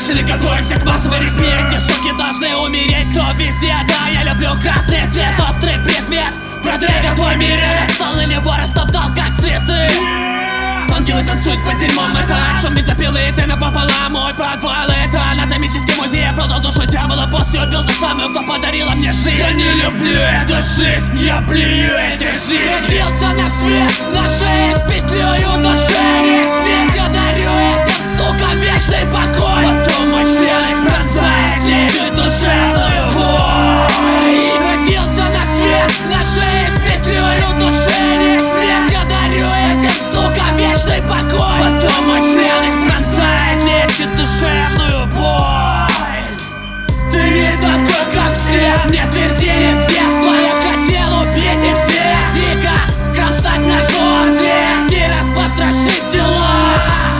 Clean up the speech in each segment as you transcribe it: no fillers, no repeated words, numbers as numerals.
начали, готовимся к массовой резне. Эти суки должны умереть, кто везде. Да, я люблю красный цвет, острый предмет продревит твой мир. Я нассал на него, растоптал как цветы. Ангелы танцуют под дерьмом, это шум бензопилы, ты напополам. Мой подвал, это анатомический музей. Я продал душу дьявола, после убил ту самую, кто подарила мне жизнь. Я не люблю эту жизнь, я плюю этой жизнь. Родился на свет, на шее с петлею души. Смерть я дарю этим сукам вечный покой. Потом мой член их пронзает, лечит душевную боль. Родился на свет, на шее с петлею души. Смерть я дарю этим сукам вечный покой. Потом мой член их пронзает, лечит душевную боль. Ты не такой, как все, мне твердили с детства. Я хотел убить их всех, дико кромсать ножом зверски, распотрошить тела.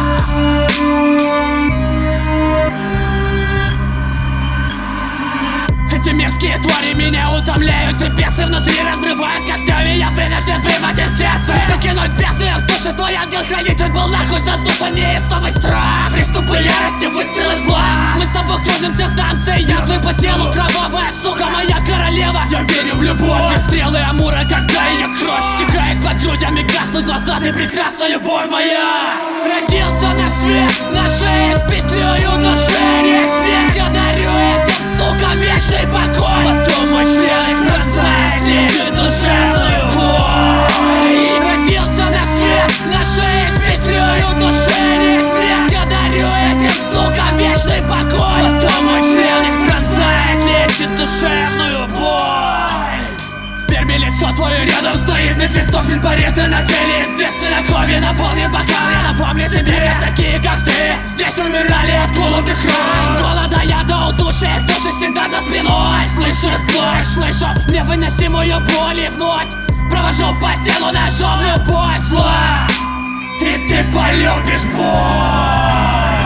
Эти мерзкие твари меня утомляют, и бесы внутри разрывают когтями. Я вынужден вырвать им сердце, выкинуть в бездну их души. Твой ангел-хранитель был нахуй задушен, неистовый страх, приступы ярости, выстрелы зла. Мы с тобой кружимся в танце, язвы по телу, кровавая сука, моя королева. Я верю в любовь и стрелы Амура, когда ее кровь стекает под грудями, гаснут глаза, ты прекрасна, любовь моя. Родился на свет, на шее с петлею души. Смерть я дарю этим сукам вечный покой. Потом мой член их пронзает, лечит душевную боль. Родился на свет, на шее с петлею души. Смерть я дарю этим сукам вечный покой. Потом мой член их пронзает, лечит душевную боль. Сперми лицо твое, рядом стоит Мефистофель, порезы на теле. Естественно, кровью наполнен бокал. Я напомню тебе, как такие, как ты, здесь умирали от голодных ран. От голода я до удушья, их души всегда за спиной. Слышу их плач, слышу невыносимую боль. И вновь провожу по телу ножом любовь зла. И ты полюбишь боль.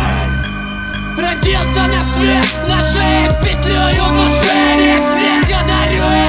Родился на свет, на шее с петлею души. Смерть я дарю